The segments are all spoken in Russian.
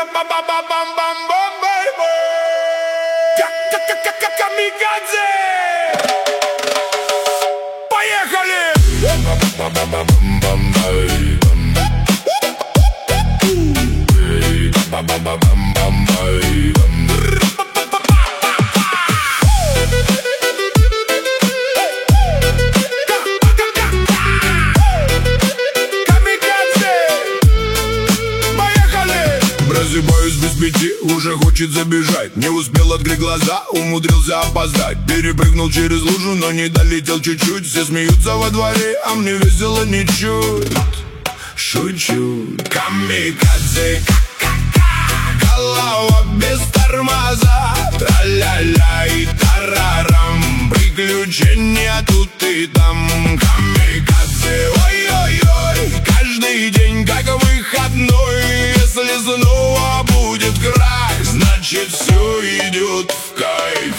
Камикадзе! Поехали! Просыпаюсь без пяти, уже хочет забежать. Не успел открыть глаза, умудрился опоздать. Перепрыгнул через лужу, но не долетел чуть-чуть. Все смеются во дворе, а мне весело ничуть. Шучу. Камикадзе, голова без тормоза. Тра-ля-ля и тарарам. Приключения тут и там. Камикадзе, ой-ой-ой. Каждый день как выходной. Если снова будет крах, значит все идет в кайф.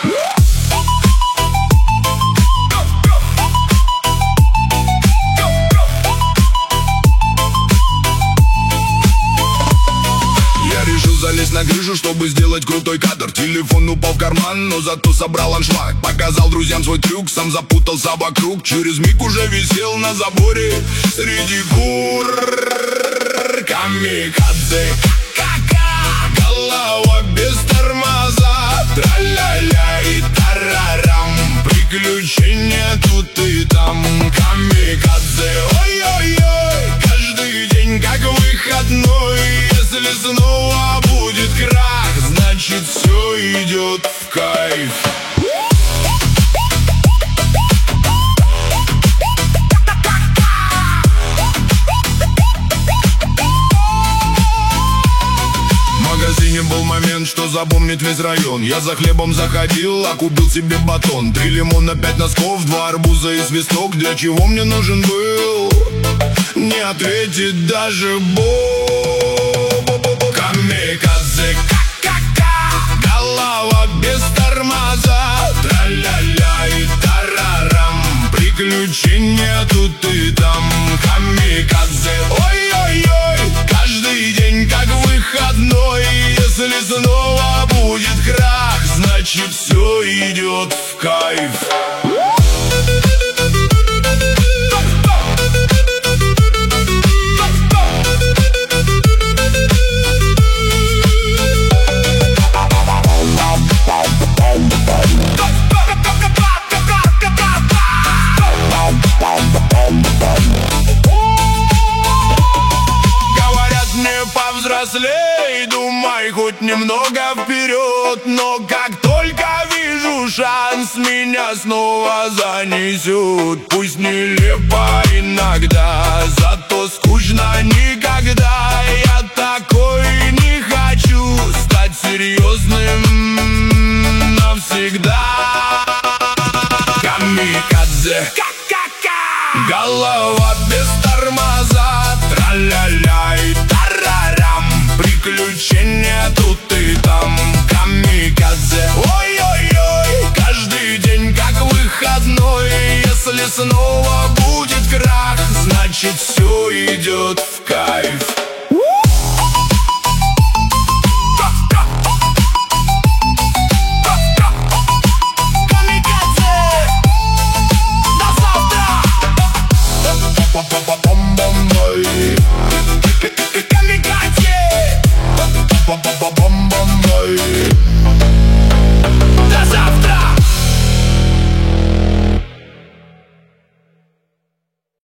Я решил залезть на крышу, чтобы сделать крутой кадр. Телефон упал в карман, но зато собрал аншлаг. Показал друзьям свой трюк, сам запутался вокруг. Через миг уже висел на заборе среди кур. Камикадзе, голова без тормоза. Тра-ля-ля и тарарам. Приключения тут и там. Камикадзе, ой-ой-ой. Каждый день как выходной. Если снова будет крах, значит все идет в кайф. Был момент, что запомнит весь район. Я за хлебом заходил, а купил себе батон. 3 лимона, 5 носков, 2 арбуза и свисток. Для чего мне нужен был, не ответит даже Бог. Камикадзе, голова без тормоза. Тра-ля-ля и тарарам. Приключения тут и там. Камикадзе, ой-ой-ой. Каждый день как выходной. Если снова будет крах, значит все идет в кайф. Говорят мне повзрослей, думай хоть немного вперед. Но как только вижу шанс, меня снова занесет. Пусть нелепо иногда, зато скучно никогда. Я такой не хочу стать серьезным навсегда. Камикадзе, голова без тормоза. Тра-ля-ля и тарарам. Приключения тут и там. Камикадзе, ой-ой-ой. Каждый день как выходной. Если снова будет крах, значит все идет в кайф. Камикадзе, бом-бом-бом.